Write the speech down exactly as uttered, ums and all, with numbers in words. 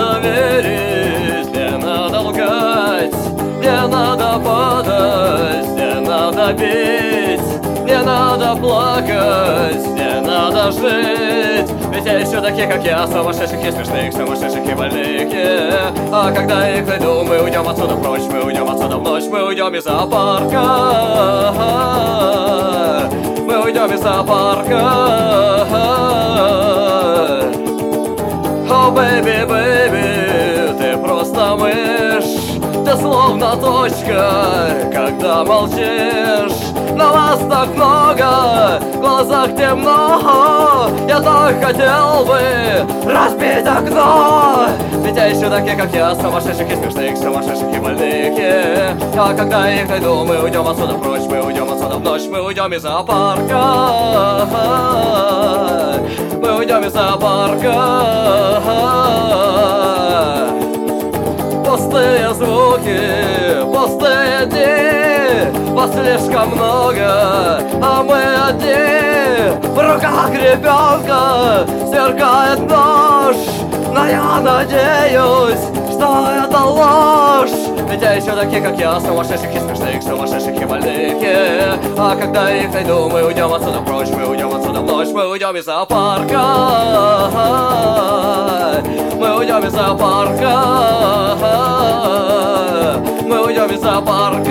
надо верить, не надо лгать, не надо падать, не надо бить, не надо плакать, не надо жить. Ведь я еще такие, как я, сумасшедших и смешных, сумасшедших и больных, yeah. А когда их найду, мы уйдем отсюда прочь, мы уйдем отсюда в ночь, мы уйдем из зоопарка, мы уйдем из зоопарка. О, бэйби, бэйби, ты просто мышь, ты словно точка, когда молчишь. На вас так много, в глазах темно. Я так хотел бы разбить окно. Ведь я ищу таких, как я, сумасшедших и смешных, сумасшедших и больных, yeah. А когда их найду, мы уйдем отсюда прочь, мы уйдем отсюда в ночь, мы уйдем из зоопарка, мы уйдем из зоопарка. Пустые звуки, пустые дни, вас слишком много, а мы одни. В руках ребенка сверкает нож, но я надеюсь, что это ложь. Ведь я еще такие, как я, сумасшедших и смешных, сумасшедших и больных, yeah. А когда их найду, мы уйдем отсюда прочь, мы уйдем отсюда в ночь, мы уйдем из зоопарка, мы уйдем из зоопарка, мы уйдем из зоопарка.